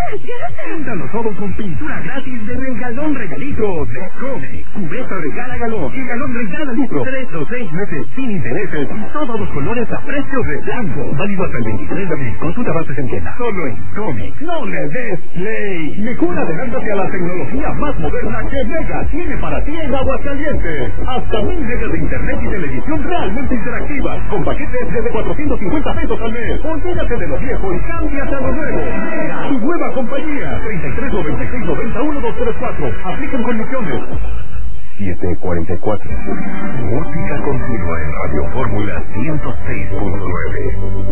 Píntalo todo con pintura gratis de Regalón Regalito de Comex. Cubeta regala galón y galón regala litro. 3 o 6 meses sin intereses y todos los colores a precio de blanco. Válido hasta el 23 de abril. Consulta bases en tienda. Solo en Comex. No le des play. Mejor adelántate a la tecnología más moderna que Mega tiene para ti en Aguascalientes. Hasta 1000 megas de internet y televisión realmente interactiva. Con paquetes desde 450 pesos al mes. Olvídate de lo viejo y cámbiate a lo nuevo. Mega, tu nueva compañía. 33 96 91 234. Aplican condiciones. 744. Música continua en Radio Fórmula 106.9.